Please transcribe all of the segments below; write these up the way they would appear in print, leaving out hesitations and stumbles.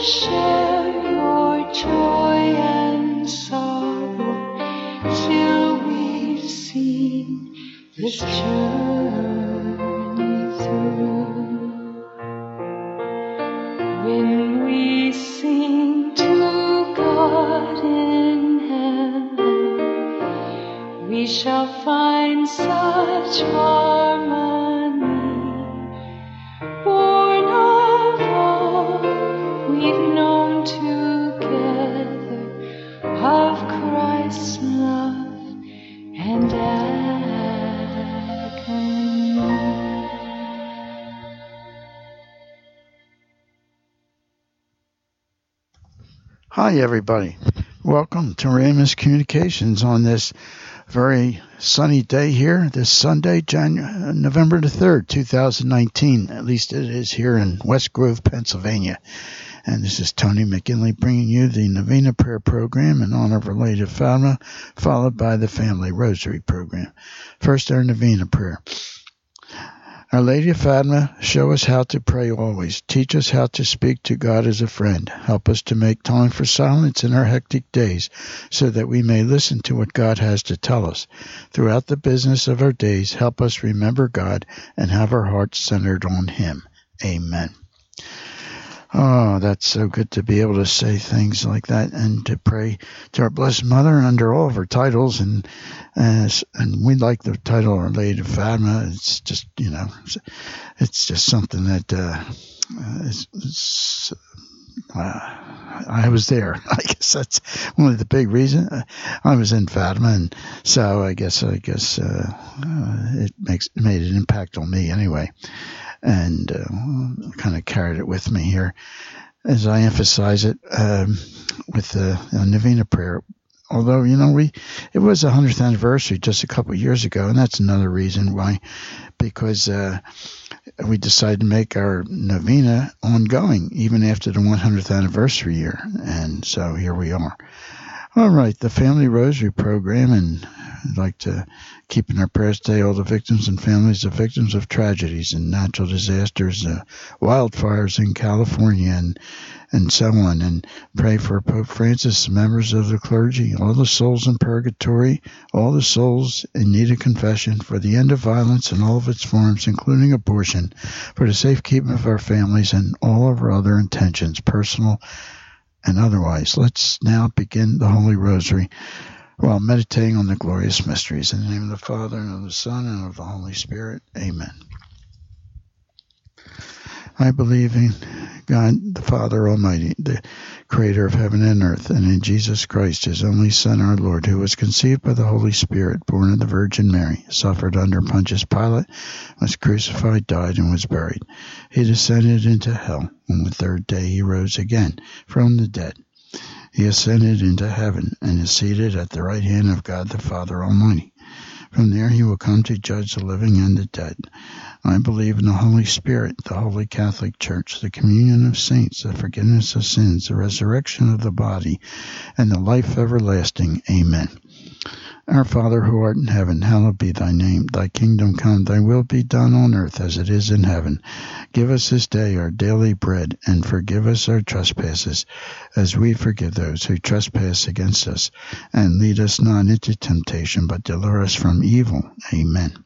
share your joy and sorrow till we've seen this journey through. When we sing to God in heaven, we shall find such harmony, born of all we've known together, of Christ's love and agony. Hi, everybody. Welcome to Ramus Communications on this very sunny day here, this Sunday, November the 3rd, 2019. At least it is here in West Grove, Pennsylvania. And this is Tony McGinley bringing you the Novena Prayer Program in honor of Our Lady of Fatima, followed by the Family Rosary Program. First, our Novena Prayer. Our Lady of Fatima, show us how to pray always. Teach us how to speak to God as a friend. Help us to make time for silence in our hectic days so that we may listen to what God has to tell us. Throughout the business of our days, help us remember God and have our hearts centered on Him. Amen. Oh, that's so good to be able to say things like that and to pray to our Blessed Mother under all of her titles. And we like the title Our Lady of Fatima. It's just, it's just something that I was there. I guess that's one of the big reasons. I was in Fatima, and so I guess it made an impact on me anyway. And kind of carried it with me here as I emphasize it with the Novena Prayer. Although, it was the 100th anniversary just a couple of years ago, and that's another reason why, because we decided to make our novena ongoing even after the 100th anniversary year. And so here we are. All right, the Family Rosary Program, and I'd like to keep in our prayers today all the victims and families of victims of tragedies and natural disasters, wildfires in California, and so on, and pray for Pope Francis, members of the clergy, all the souls in purgatory, all the souls in need of confession, for the end of violence in all of its forms, including abortion, for the safekeeping of our families and all of our other intentions, personal and otherwise. Let's now begin the Holy Rosary while meditating on the glorious mysteries. In the name of the Father, and of the Son, and of the Holy Spirit. Amen. I believe in God, the Father Almighty, the Creator of heaven and earth, and in Jesus Christ, His only Son, our Lord, who was conceived by the Holy Spirit, born of the Virgin Mary, suffered under Pontius Pilate, was crucified, died, and was buried. He descended into hell. On the third day He rose again from the dead. He ascended into heaven and is seated at the right hand of God the Father Almighty. From there He will come to judge the living and the dead. I believe in the Holy Spirit, the Holy Catholic Church, the communion of saints, the forgiveness of sins, the resurrection of the body, and the life everlasting. Amen. Our Father, who art in heaven, hallowed be thy name. Thy kingdom come, thy will be done on earth as it is in heaven. Give us this day our daily bread, and forgive us our trespasses, as we forgive those who trespass against us. And lead us not into temptation, but deliver us from evil. Amen.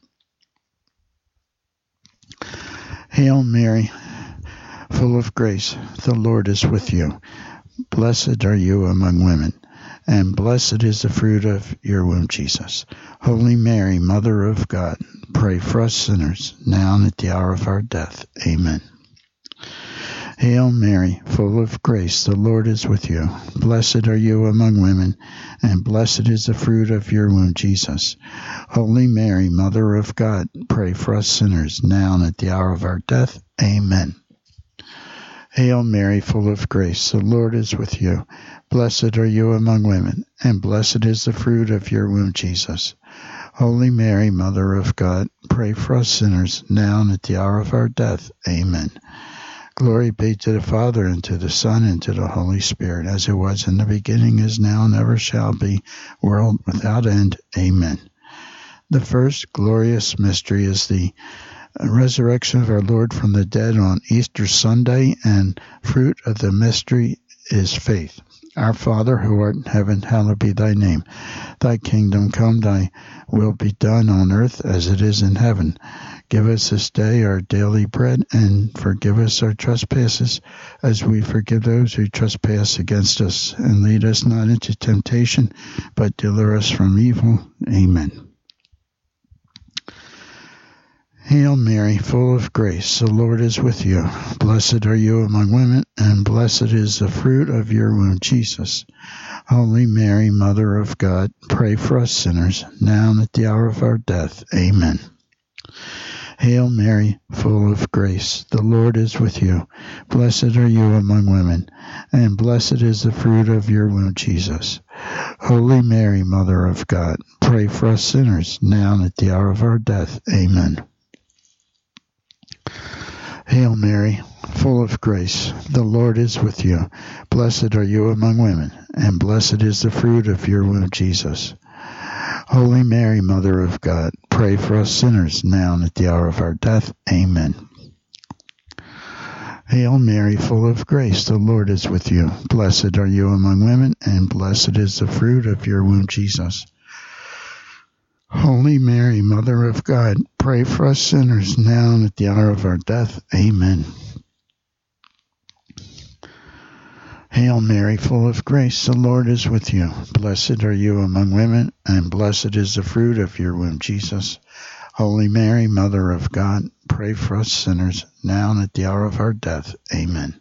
Hail Mary, full of grace, the Lord is with you. Blessed are you among women, and blessed is the fruit of your womb, Jesus. Holy Mary, Mother of God, pray for us sinners, now and at the hour of our death. Amen. Hail Mary, full of grace, the Lord is with you. Blessed are you among women, and blessed is the fruit of your womb, Jesus. Holy Mary, Mother of God, pray for us sinners, now and at the hour of our death. Amen. Hail Mary, full of grace, the Lord is with you. Blessed are you among women, and blessed is the fruit of your womb, Jesus. Holy Mary, Mother of God, pray for us sinners, now and at the hour of our death. Amen. Glory be to the Father, and to the Son, and to the Holy Spirit, as it was in the beginning, is now, and ever shall be, world without end. Amen. The first glorious mystery is the resurrection of our Lord from the dead on Easter Sunday, and fruit of the mystery is faith. Our Father, who art in heaven, hallowed be thy name. Thy kingdom come, thy will be done on earth as it is in heaven. Give us this day our daily bread, and forgive us our trespasses, as we forgive those who trespass against us. And lead us not into temptation, but deliver us from evil. Amen. Hail Mary, full of grace, the Lord is with you. Blessed are you among women, and blessed is the fruit of your womb, Jesus. Holy Mary, Mother of God, pray for us sinners, now and at the hour of our death. Amen. Hail Mary, full of grace, the Lord is with you. Blessed are you among women, and blessed is the fruit of your womb, Jesus. Holy Mary, Mother of God, pray for us sinners, now and at the hour of our death. Amen. Hail Mary, full of grace, the Lord is with you. Blessed are you among women, and blessed is the fruit of your womb, Jesus. Holy Mary, Mother of God, pray for us sinners, now and at the hour of our death. Amen. Hail Mary, full of grace, the Lord is with you. Blessed are you among women, and blessed is the fruit of your womb, Jesus. Holy Mary, Mother of God, pray for us sinners, now and at the hour of our death. Amen. Hail Mary, full of grace, the Lord is with you. Blessed are you among women, and blessed is the fruit of your womb, Jesus. Holy Mary, Mother of God, pray for us sinners, now and at the hour of our death. Amen.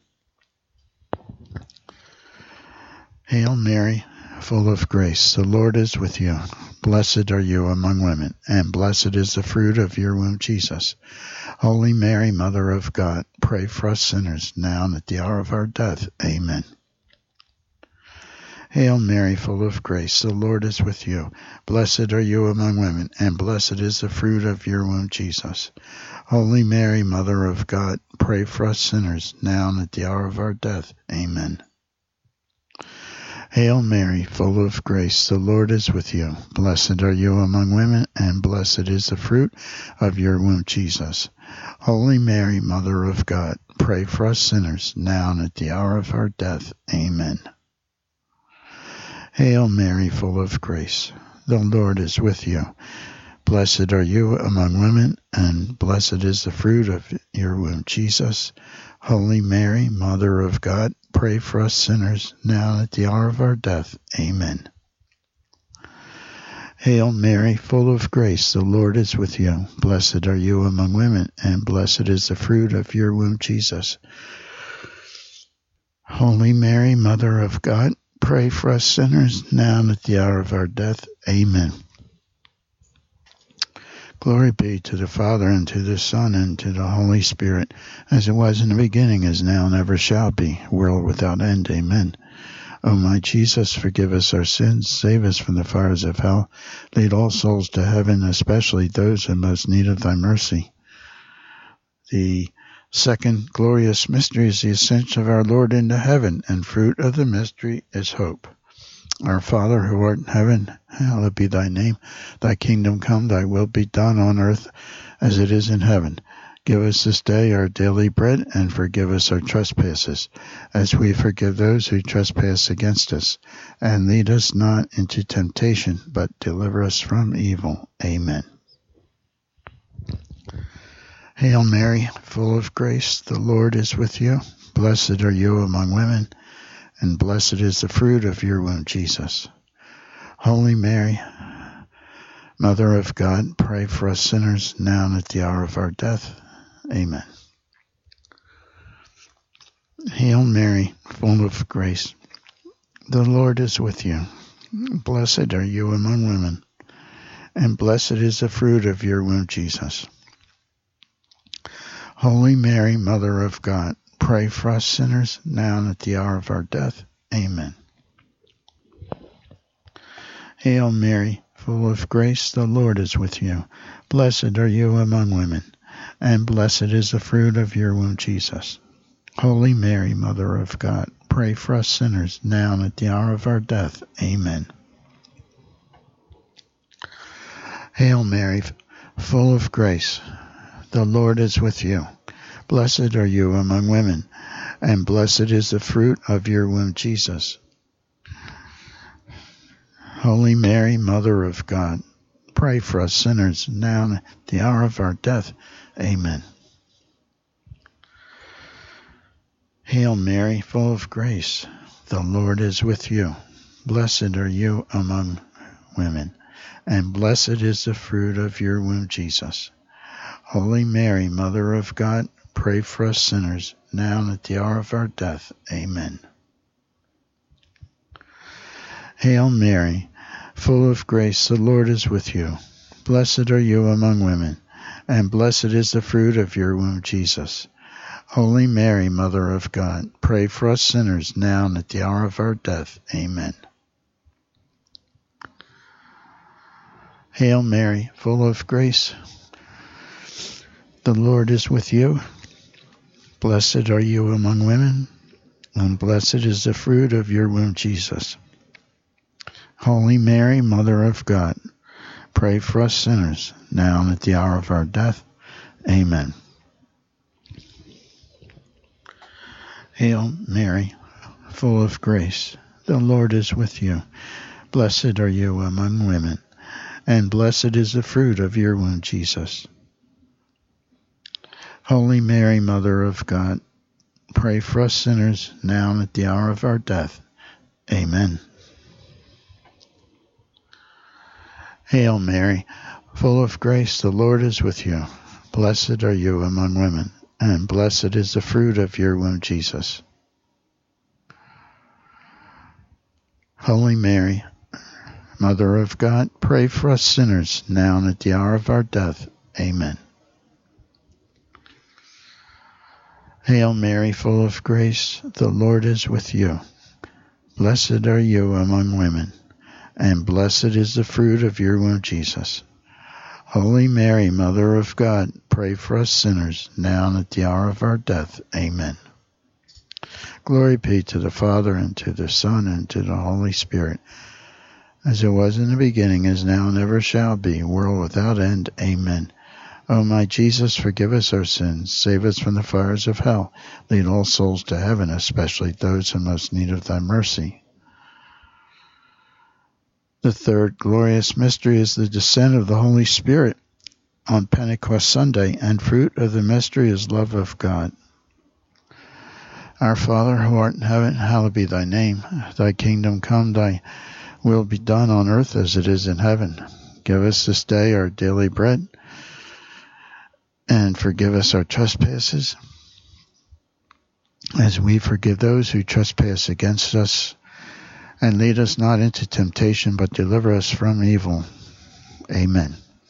Hail Mary, full of grace, the Lord is with you. Blessed are you among women, and blessed is the fruit of your womb, Jesus. Holy Mary, Mother of God, pray for us sinners, now and at the hour of our death. Amen. Hail Mary, full of grace, the Lord is with you. Blessed are you among women, and blessed is the fruit of your womb, Jesus. Holy Mary, Mother of God, pray for us sinners, now and at the hour of our death. Amen. Hail Mary, full of grace, the Lord is with you. Blessed are you among women, and blessed is the fruit of your womb, Jesus. Holy Mary, Mother of God, pray for us sinners, now and at the hour of our death. Amen. Hail Mary, full of grace, the Lord is with you. Blessed are you among women, and blessed is the fruit of your womb, Jesus. Holy Mary, Mother of God, pray for us sinners, now and at the hour of our death. Amen. Hail Mary, full of grace, the Lord is with you. Blessed are you among women, and blessed is the fruit of your womb, Jesus. Holy Mary, Mother of God, pray for us sinners, now and at the hour of our death. Amen. Glory be to the Father, and to the Son, and to the Holy Spirit, as it was in the beginning, is now, and ever shall be, world without end. Amen. O my Jesus, forgive us our sins, save us from the fires of hell, lead all souls to heaven, especially those in most need of thy mercy. The second glorious mystery is the ascension of our Lord into heaven, and fruit of the mystery is hope. Our Father, who art in heaven, hallowed be thy name. Thy kingdom come, thy will be done on earth as it is in heaven. Give us this day our daily bread, and forgive us our trespasses, as we forgive those who trespass against us. And lead us not into temptation, but deliver us from evil. Amen. Hail Mary, full of grace, the Lord is with you. Blessed are you among women, and blessed is the fruit of your womb, Jesus. Holy Mary, Mother of God, pray for us sinners, now and at the hour of our death. Amen. Hail Mary, full of grace, the Lord is with you. Blessed are you among women, and blessed is the fruit of your womb, Jesus. Holy Mary, Mother of God, pray for us sinners, now and at the hour of our death. Amen. Hail Mary, full of grace, the Lord is with you. Blessed are you among women, and blessed is the fruit of your womb, Jesus. Holy Mary, Mother of God, pray for us sinners, now and at the hour of our death. Amen. Hail Mary, full of grace, the Lord is with you. Blessed are you among women, and blessed is the fruit of your womb, Jesus. Holy Mary, Mother of God, pray for us sinners, now and at the hour of our death. Amen. Hail Mary, full of grace, the Lord is with you. Blessed are you among women, and blessed is the fruit of your womb, Jesus. Holy Mary, Mother of God, pray for us sinners, now and at the hour of our death. Amen. Hail Mary, full of grace, the Lord is with you. Blessed are you among women, and blessed is the fruit of your womb, Jesus. Holy Mary, Mother of God, pray for us sinners, now and at the hour of our death. Amen. Hail Mary, full of grace, the Lord is with you. Blessed are you among women, and blessed is the fruit of your womb, Jesus. Holy Mary, Mother of God, pray for us sinners, now and at the hour of our death. Amen. Hail Mary, full of grace, the Lord is with you. Blessed are you among women, and blessed is the fruit of your womb, Jesus. Holy Mary, Mother of God, pray for us sinners, now and at the hour of our death. Amen. Hail Mary, full of grace, the Lord is with you. Blessed are you among women, and blessed is the fruit of your womb, Jesus. Holy Mary, Mother of God, pray for us sinners, now and at the hour of our death. Amen. Hail Mary, full of grace, the Lord is with you. Blessed are you among women, and blessed is the fruit of your womb, Jesus. Holy Mary, Mother of God, pray for us sinners, now and at the hour of our death. Amen. Glory be to the Father, and to the Son, and to the Holy Spirit, as it was in the beginning, is now, and ever shall be, world without end. Amen. O my Jesus, forgive us our sins, save us from the fires of hell, lead all souls to heaven, especially those in most need of thy mercy. The third glorious mystery is the descent of the Holy Spirit on Pentecost Sunday, and fruit of the mystery is love of God. Our Father, who art in heaven, hallowed be thy name. Thy kingdom come, thy will be done on earth as it is in heaven. Give us this day our daily bread, and forgive us our trespasses, as we forgive those who trespass against us. And lead us not into temptation, but deliver us from evil. Amen.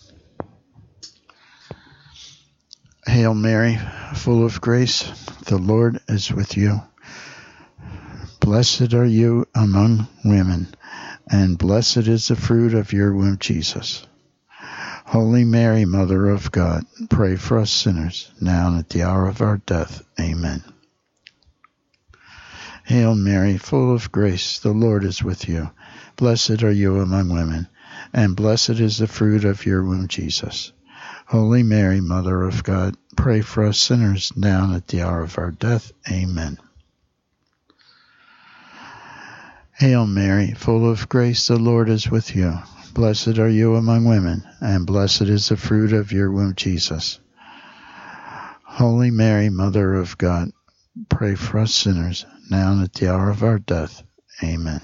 Hail Mary, full of grace, the Lord is with you. Blessed are you among women, and blessed is the fruit of your womb, Jesus. Holy Mary, Mother of God, pray for us sinners, now and at the hour of our death. Amen. Hail Mary, full of grace, the Lord is with you. Blessed are you among women, and blessed is the fruit of your womb, Jesus. Holy Mary, Mother of God, pray for us sinners, now and at the hour of our death. Amen. Hail Mary, full of grace, the Lord is with you. Blessed are you among women, and blessed is the fruit of your womb, Jesus. Holy Mary, Mother of God, pray for us sinners, now and at the hour of our death. Amen.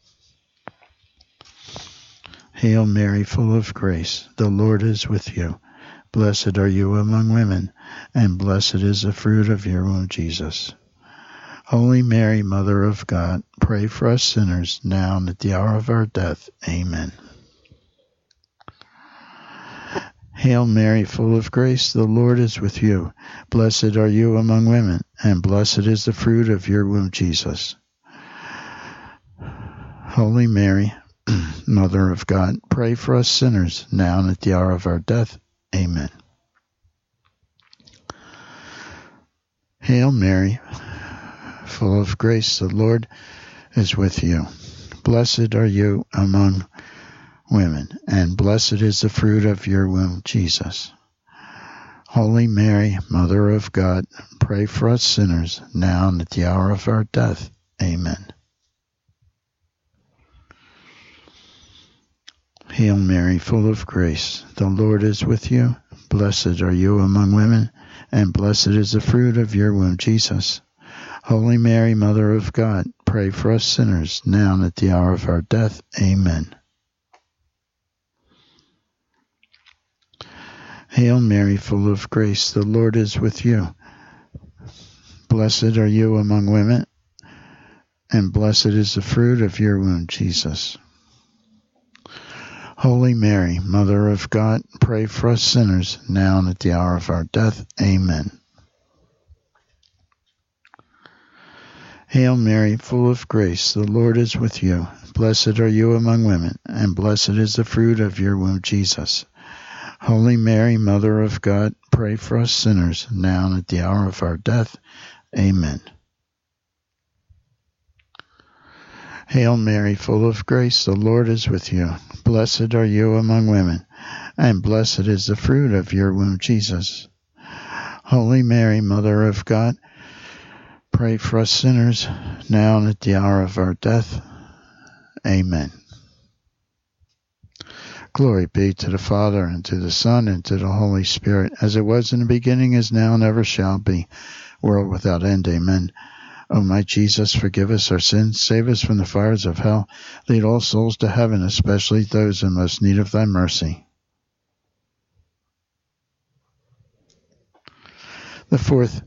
Hail Mary, full of grace, the Lord is with you. Blessed are you among women, and blessed is the fruit of your womb, Jesus. Holy Mary, Mother of God, pray for us sinners, now and at the hour of our death. Amen. Hail Mary, full of grace, the Lord is with you. Blessed are you among women, and blessed is the fruit of your womb, Jesus. Holy Mary, Mother of God, pray for us sinners, now and at the hour of our death. Amen. Hail Mary, full of grace, the Lord is with you. Blessed are you among women, and blessed is the fruit of your womb, Jesus. Holy Mary, Mother of God, pray for us sinners, now and at the hour of our death. Amen. Hail Mary, full of grace, the Lord is with you. Blessed are you among women, and blessed is the fruit of your womb, Jesus. Holy Mary, Mother of God, pray for us sinners, now and at the hour of our death. Amen. Hail Mary, full of grace, the Lord is with you. Blessed are you among women, and blessed is the fruit of your womb, Jesus. Holy Mary, Mother of God, pray for us sinners, now and at the hour of our death. Amen. Hail Mary, full of grace, the Lord is with you. Blessed are you among women, and blessed is the fruit of your womb, Jesus. Holy Mary, Mother of God, pray for us sinners, now and at the hour of our death. Amen. Hail Mary, full of grace, the Lord is with you. Blessed are you among women, and blessed is the fruit of your womb, Jesus. Holy Mary, Mother of God, pray for us sinners, now and at the hour of our death. Amen. Glory be to the Father, and to the Son, and to the Holy Spirit, as it was in the beginning, is now, and ever shall be, world without end. Amen. O my Jesus, forgive us our sins, save us from the fires of hell, lead all souls to heaven, especially those in most need of thy mercy. The fourth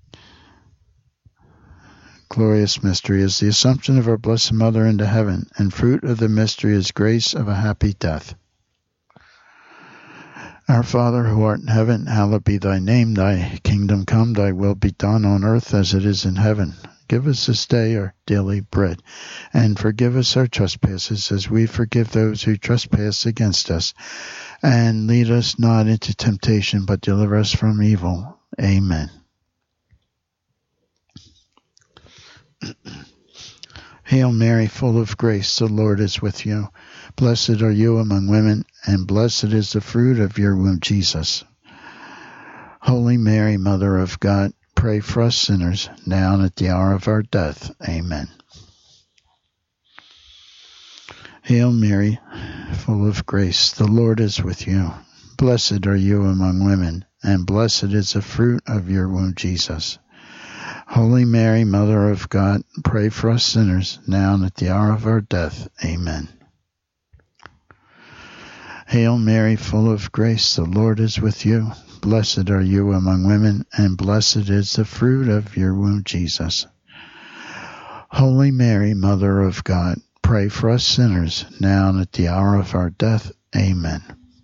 glorious mystery is the Assumption of our Blessed Mother into heaven, and fruit of the mystery is grace of a happy death. Our Father, who art in heaven, hallowed be thy name. Thy kingdom come, thy will be done on earth as it is in heaven. Give us this day our daily bread, and forgive us our trespasses as we forgive those who trespass against us. And lead us not into temptation, but deliver us from evil. Amen. Hail Mary, full of grace, the Lord is with you. Blessed are you among women, and blessed is the fruit of your womb, Jesus. Holy Mary, Mother of God, pray for us sinners, now and at the hour of our death. Amen. Hail Mary, full of grace, the Lord is with you. Blessed are you among women, and blessed is the fruit of your womb, Jesus. Holy Mary, Mother of God, pray for us sinners, now and at the hour of our death. Amen. Hail Mary, full of grace, the Lord is with you. Blessed are you among women, and blessed is the fruit of your womb, Jesus. Holy Mary, Mother of God, pray for us sinners, now and at the hour of our death. Amen.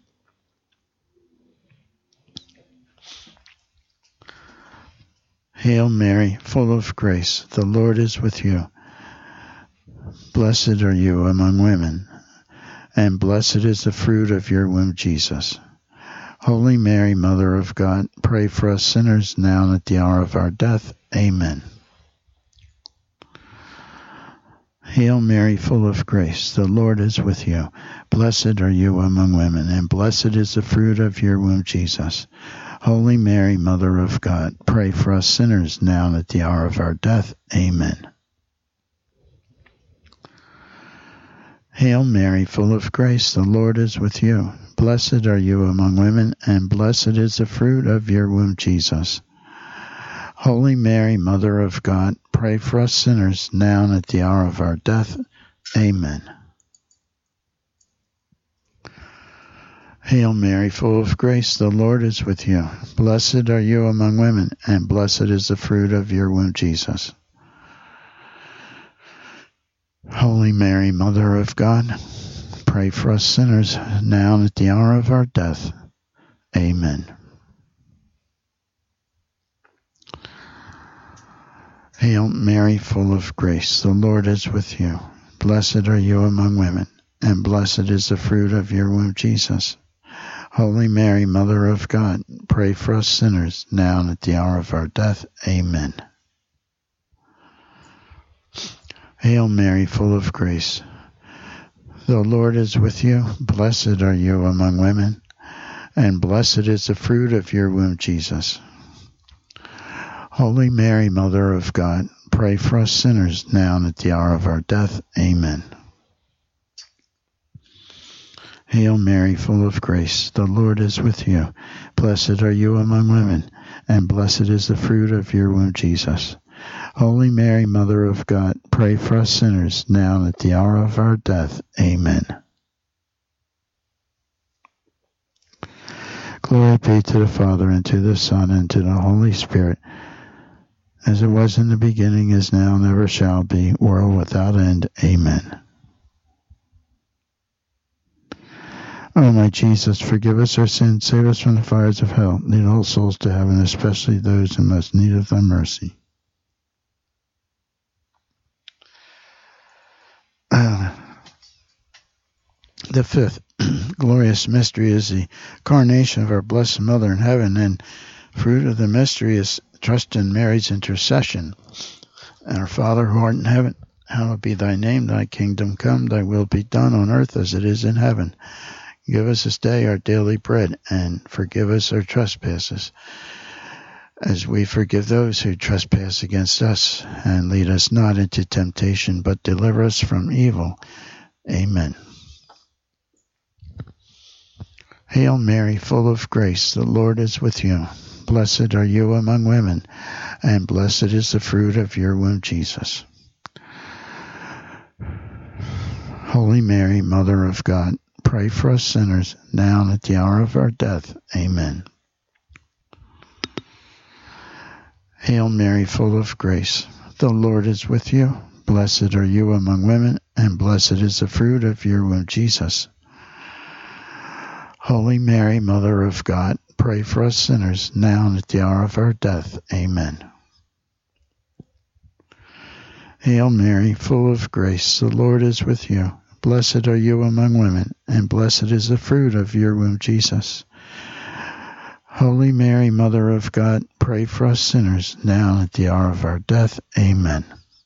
Hail Mary, full of grace, the Lord is with you. Blessed are you among women, and blessed is the fruit of your womb, Jesus. Holy Mary, Mother of God, pray for us sinners, now and at the hour of our death. Amen. Hail Mary, full of grace, the Lord is with you. Blessed are you among women, and blessed is the fruit of your womb, Jesus. Holy Mary, Mother of God, pray for us sinners, now and at the hour of our death. Amen. Hail Mary, full of grace, the Lord is with you. Blessed are you among women, and blessed is the fruit of your womb, Jesus. Holy Mary, Mother of God, pray for us sinners, now and at the hour of our death. Amen. Hail Mary, full of grace, the Lord is with you. Blessed are you among women, and blessed is the fruit of your womb, Jesus. Holy Mary, Mother of God, pray for us sinners, now and at the hour of our death. Amen. Hail Mary, full of grace, the Lord is with you. Blessed are you among women, and blessed is the fruit of your womb, Jesus. Holy Mary, Mother of God, pray for us sinners, now and at the hour of our death. Amen. Hail Mary, full of grace, the Lord is with you. Blessed are you among women, and blessed is the fruit of your womb, Jesus. Holy Mary, Mother of God, pray for us sinners now and at the hour of our death. Amen. Hail Mary, full of grace, the Lord is with you. Blessed are you among women, and blessed is the fruit of your womb, Jesus. Holy Mary, Mother of God, pray for us sinners now and at the hour of our death. Amen. Glory be to the Father, and to the Son, and to the Holy Spirit, as it was in the beginning, is now, and ever shall be, world without end. Amen. O my Jesus, forgive us our sins, save us from the fires of hell, lead all souls to heaven, especially those in most need of thy mercy. The fifth glorious mystery is the coronation of our Blessed Mother in heaven, and fruit of the mystery is trust in Mary's intercession. And our Father who art in heaven, hallowed be thy name, thy kingdom come, thy will be done on earth as it is in heaven. Give us this day our daily bread, and forgive us our trespasses, as we forgive those who trespass against us. And lead us not into temptation, but deliver us from evil. Amen. Hail Mary, full of grace, the Lord is with you. Blessed are you among women, and blessed is the fruit of your womb, Jesus. Holy Mary, Mother of God, pray for us sinners, now and at the hour of our death. Amen. Hail Mary, full of grace, the Lord is with you. Blessed are you among women, and blessed is the fruit of your womb, Jesus. Holy Mary, Mother of God, pray for us sinners, now and at the hour of our death. Amen. Hail Mary, full of grace, the Lord is with you. Blessed are you among women, and blessed is the fruit of your womb, Jesus. Holy Mary, Mother of God, pray for us sinners, now and at the hour of our death. Amen.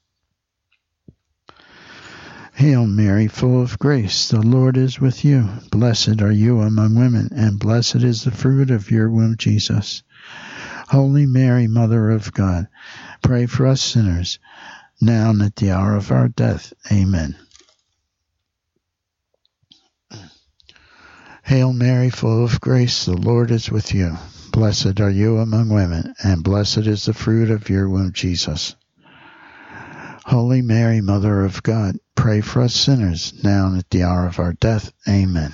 Hail Mary, full of grace, the Lord is with you. Blessed are you among women, and blessed is the fruit of your womb, Jesus. Holy Mary, Mother of God, pray for us sinners, now and at the hour of our death. Amen. Hail Mary, full of grace, the Lord is with you. Blessed are you among women, and blessed is the fruit of your womb, Jesus. Holy Mary, Mother of God, pray for us sinners, now and at the hour of our death. Amen.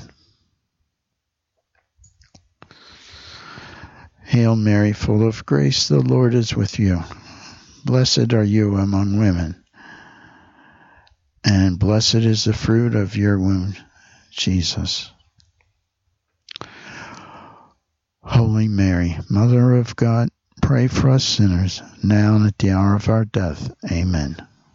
Hail Mary, full of grace, the Lord is with you. Blessed are you among women, and blessed is the fruit of your womb, Jesus. Holy Mary, Mother of God, pray for us sinners, now and at the hour of our death. Amen.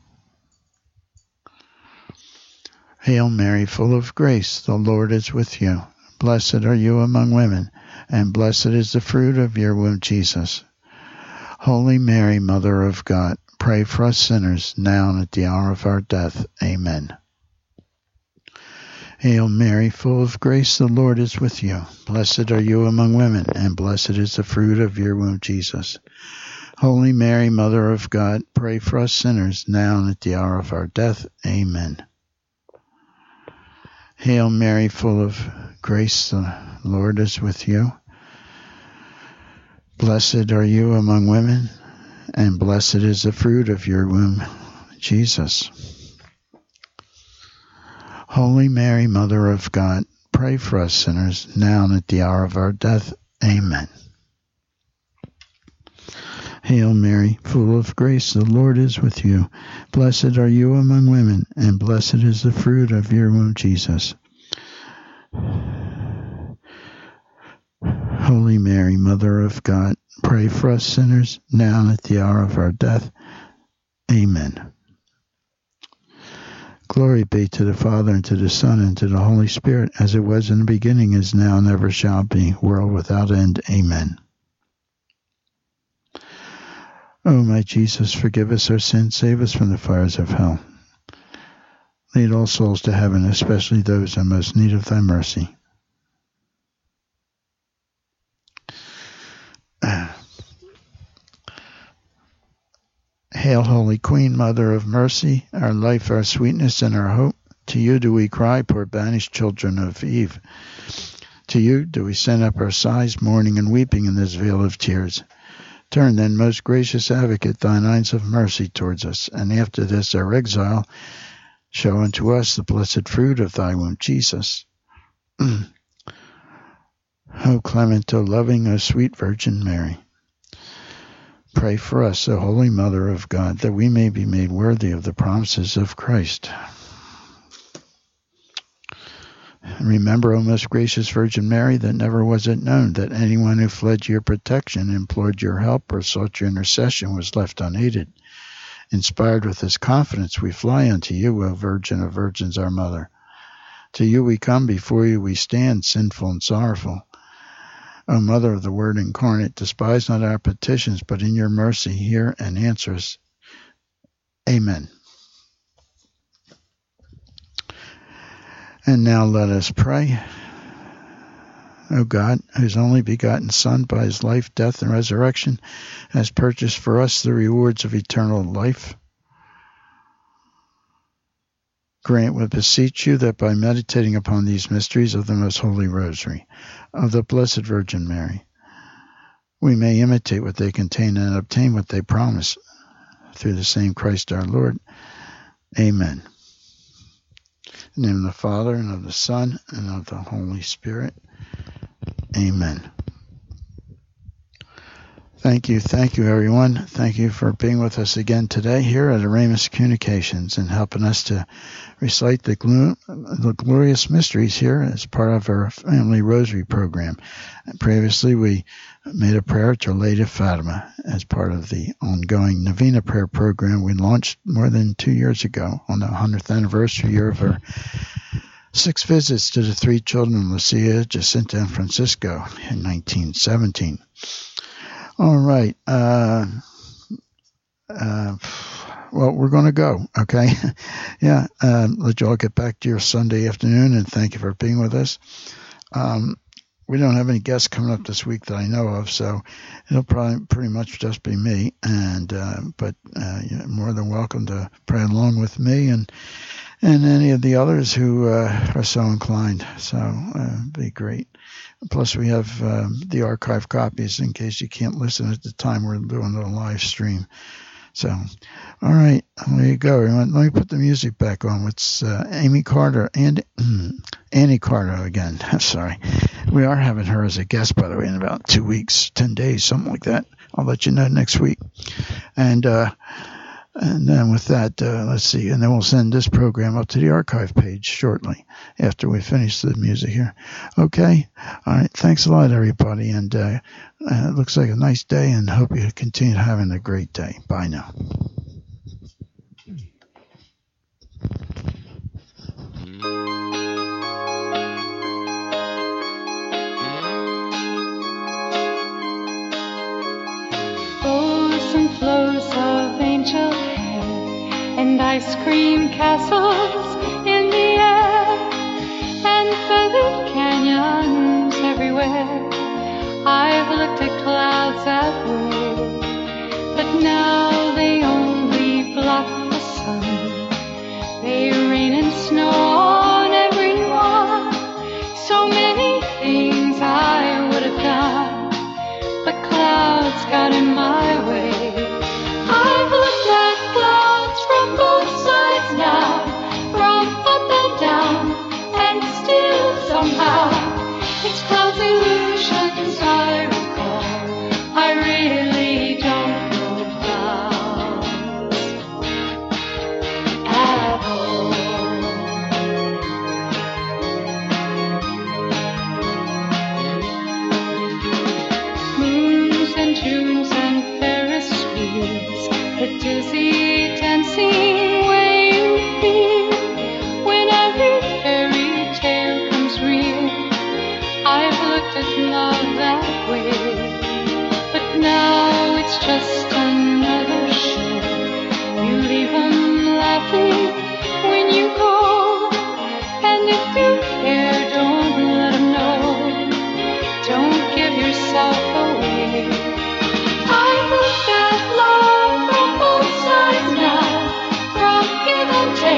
Hail Mary, full of grace, the Lord is with you. Blessed are you among women, and blessed is the fruit of your womb, Jesus. Holy Mary, Mother of God, pray for us sinners, now and at the hour of our death. Amen. Hail Mary, full of grace, the Lord is with you. Blessed are you among women, and blessed is the fruit of your womb, Jesus. Holy Mary, Mother of God, pray for us sinners, now and at the hour of our death. Amen. Hail Mary, full of grace, the Lord is with you. Blessed are you among women, and blessed is the fruit of your womb, Jesus. Holy Mary, Mother of God, pray for us sinners, now and at the hour of our death. Amen. Hail Mary, full of grace, the Lord is with you. Blessed are you among women, and blessed is the fruit of your womb, Jesus. Holy Mary, Mother of God, pray for us sinners, now and at the hour of our death. Amen. Glory be to the Father, and to the Son, and to the Holy Spirit, as it was in the beginning, is now, and ever shall be, world without end. Amen. O my Jesus, forgive us our sins, save us from the fires of hell. Lead all souls to heaven, especially those in most need of thy mercy. Hail, Holy Queen, Mother of Mercy, our life, our sweetness, and our hope. To you do we cry, poor banished children of Eve. To you do we send up our sighs, mourning and weeping in this vale of tears. Turn then, most gracious Advocate, thine eyes of mercy towards us, and after this our exile, show unto us the blessed fruit of thy womb, Jesus. O clement, O loving, O sweet Virgin Mary, pray for us, O Holy Mother of God, that we may be made worthy of the promises of Christ. And remember, O most gracious Virgin Mary, that never was it known that anyone who fled to your protection, implored your help, or sought your intercession was left unaided. Inspired with this confidence, we fly unto you, O Virgin of Virgins, our Mother. To you we come, before you we stand, sinful and sorrowful. O Mother of the Word incarnate, despise not our petitions, but in your mercy hear and answer us. Amen. And now let us pray. O God, whose only begotten Son, by his life, death, and resurrection, has purchased for us the rewards of eternal life, grant, we beseech you, that by meditating upon these mysteries of the Most Holy Rosary of the Blessed Virgin Mary, we may imitate what they contain and obtain what they promise, through the same Christ our Lord. Amen. In the name of the Father, and of the Son, and of the Holy Spirit. Amen. Thank you, everyone. Thank you for being with us again today here at Aramus Communications and helping us to recite the glorious mysteries here as part of our Family Rosary program. And previously, we made a prayer to Our Lady of Fatima as part of the ongoing Novena prayer program we launched more than 2 years ago on the 100th anniversary year of our 6 visits to the 3 children of Lucia, Jacinta, and Francisco in 1917. All right. Well, we're going to go, okay? Yeah, let you all get back to your Sunday afternoon, and thank you for being with us. We don't have any guests coming up this week that I know of, so it'll probably pretty much just be me. But you're more than welcome to pray along with me and any of the others who are so inclined. So it'd be great. Plus, we have the archive copies in case you can't listen at the time we're doing the live stream. So, all right, there you go, everyone. Let me put the music back on. It's Amy Carter and Annie Carter again. I'm sorry. We are having her as a guest, by the way, in about 2 weeks, 10 days, something like that. I'll let you know next week. And then with that, let's see, and then we'll send this program up to the archive page shortly after we finish the music here. Okay? All right. Thanks a lot, everybody. And it looks like a nice day, and hope you continue having a great day. Bye now. Flows and flows of angel hair and ice cream castles in the air and feathered canyons everywhere. I've looked at clouds that way, but now they only block the sun. They rain and snow on everyone. So many things I would have done, but clouds got in my way. I've looked at clouds from both sides now, from up and down, and still somehow it's clouds illusions I recall. I really don't know why.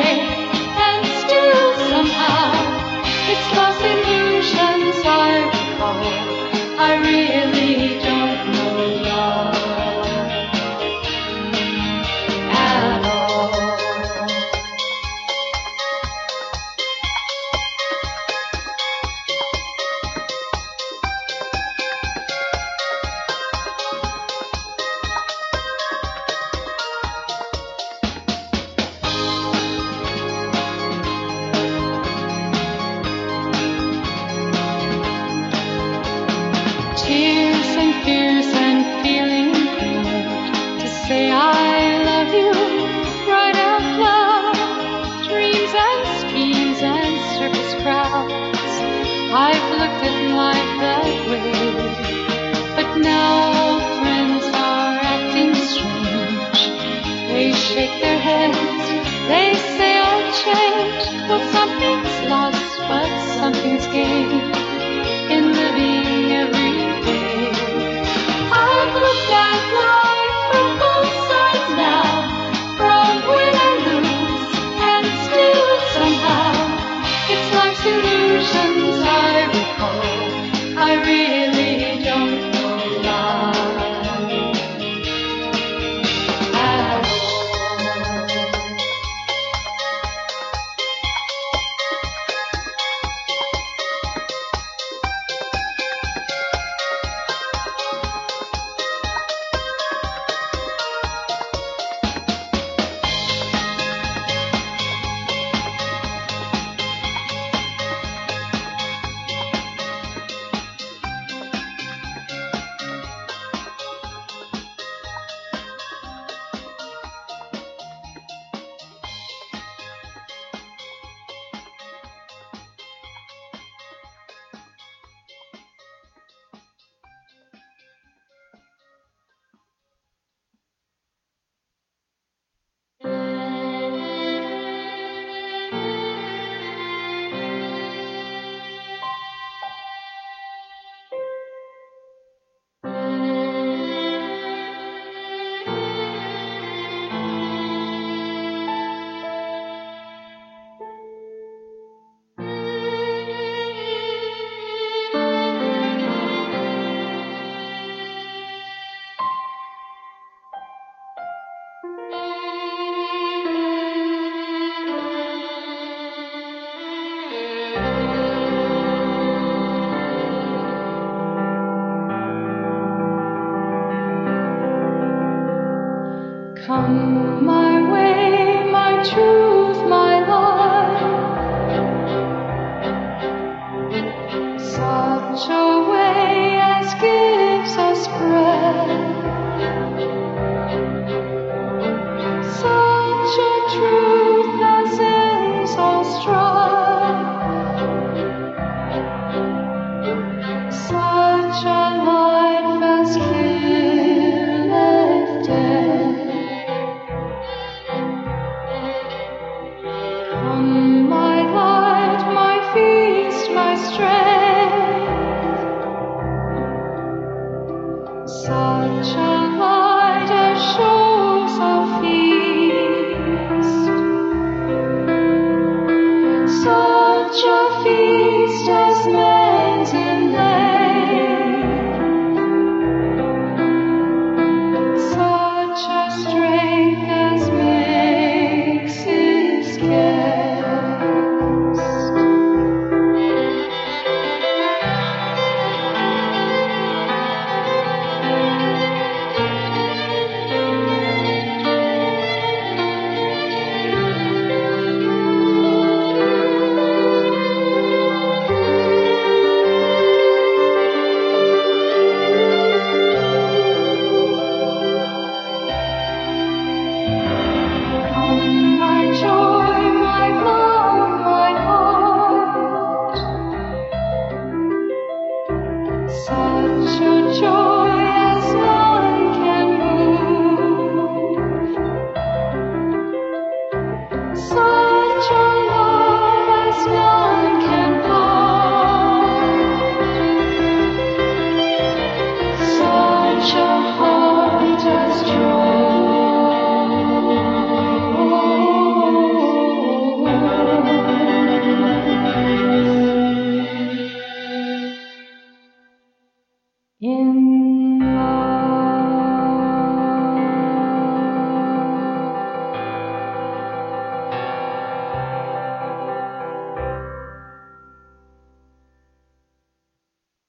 away, and still somehow it's lost illusions I recall. I really don't know love at all. Tears and fears and feeling good to say I love you right out loud. Dreams and schemes and circus crowds, I've looked at life that way. But now friends are acting strange. They shake their heads, they say I've changed. Well, something's lost, but something's gained in living every day. I've looked at life from both sides now, from win and lose, and still somehow it's life's illusions I recall. I really don't know love at all. Come my way, my truth, my life, such a way as gives us breath, such a truth as ends all strife, such a life as killeth death. Come, my light, my feast, my strength, such a light as shows a feast, such a feast as mends in length, such a strength as makes his care.